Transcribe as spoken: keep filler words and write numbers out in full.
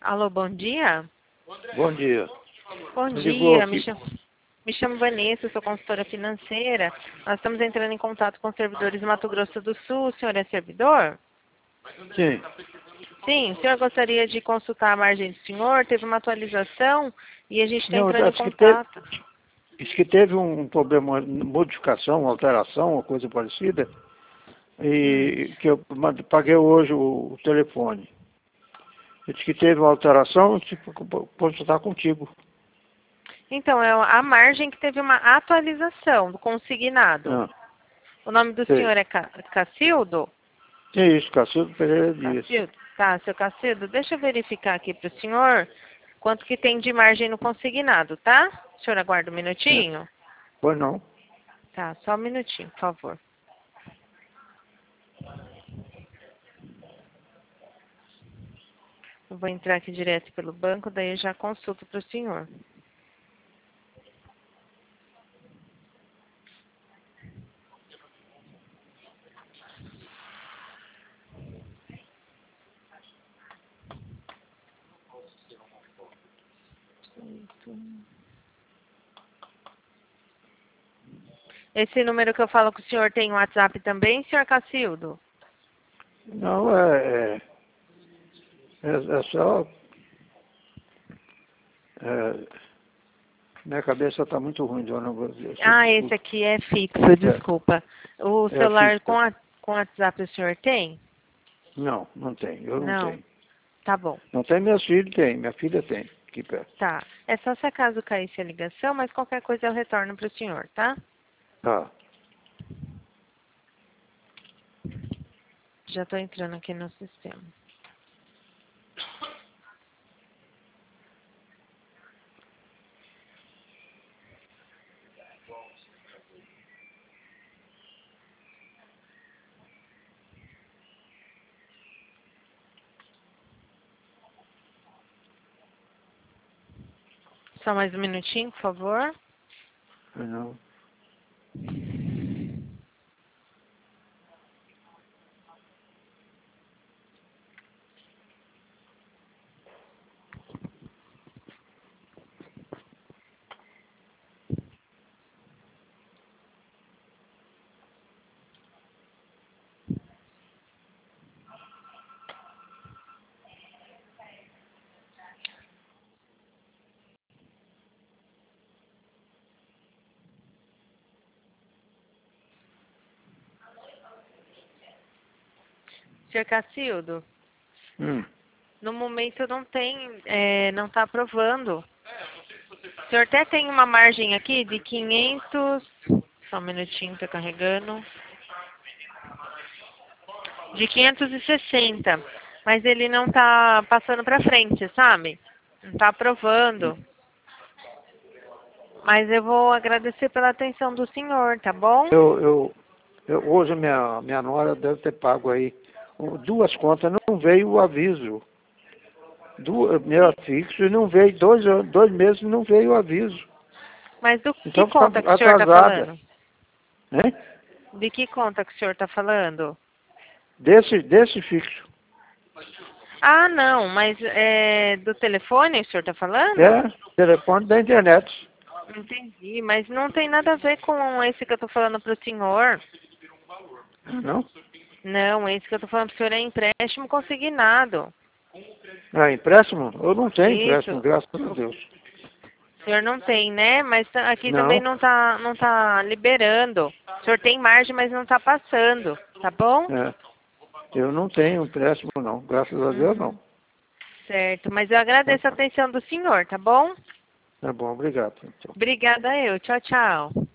Alô, bom dia. Bom dia. Bom Me ligou dia, me aqui. chamo, me chamo Vanessa, sou consultora financeira. Nós estamos entrando em contato com os servidores do Mato Grosso do Sul. O senhor é servidor? Sim. Sim, o senhor gostaria de consultar a margem do senhor? Teve uma atualização e a gente está Não, entrando em acho que teve, contato. acho que teve um problema, modificação, alteração, uma coisa parecida, e que eu mand- paguei hoje o, o telefone. Diz que teve uma alteração, tipo, consultar contigo. Então, é a margem que teve uma atualização do consignado. Ah, O nome do sei. senhor é Ca- Cacildo? É isso, Cacildo Pereira Dias. Cacildo? Tá, seu Cacildo, deixa eu verificar aqui para o senhor quanto que tem de margem no consignado, tá? O senhor aguarda um É. minutinho? Pois não. Tá, só um minutinho, por favor. Eu vou entrar aqui direto pelo banco, daí eu já consulto para o senhor. Esse número que eu falo com o senhor tem WhatsApp também, senhor Cacildo? Não, é, é, é, é só... É, minha cabeça está muito ruim, dona. Eu só Ah, esse desculpe. aqui é fixo, desculpa. O É, é celular fixa. com, a, com WhatsApp o senhor tem? Não, não tem. Eu não Não. tenho. Tá bom. Não tem, meus filhos tem. Minha filha tem, aqui perto. Tá. É só se acaso caísse a ligação, mas qualquer coisa eu retorno para o senhor, tá? Tá. Já estou entrando aqui no sistema. Só mais um minutinho, por favor. Não. senhor Cacildo, Hum. no momento não tem, é, não está aprovando. O senhor até tem uma margem aqui de quinhentos... Só um minutinho, está carregando. De quinhentos e sessenta. Mas ele não está passando para frente, sabe? Não está aprovando. Mas eu vou agradecer pela atenção do senhor, tá bom? Eu, eu, eu, hoje minha, minha nora deve ter pago aí um, duas contas, não veio o aviso. Duas, meu fixo e não veio, dois, an- dois meses não veio o aviso. Mas do que Então está conta que o senhor está atrasada. falando? Né? De que conta que o senhor está falando? Desse, desse fixo. Ah, não, mas é do telefone o senhor está falando? É, telefone da internet. Entendi, mas não tem nada a ver com esse que eu estou falando para o senhor. Não? Não, esse que eu estou falando para o senhor é empréstimo consignado. Ah, empréstimo? Eu não tenho empréstimo, Isso. graças a Deus. O senhor não tem, né? Mas tá- aqui também Não, não está não tá liberando. O senhor tem margem, mas não está passando, tá bom? é. Eu não tenho empréstimo não, graças a Deus Uhum. não. Certo, mas eu agradeço a atenção do senhor, tá bom? Tá bom, obrigado. Então. Obrigada eu. Tchau, tchau.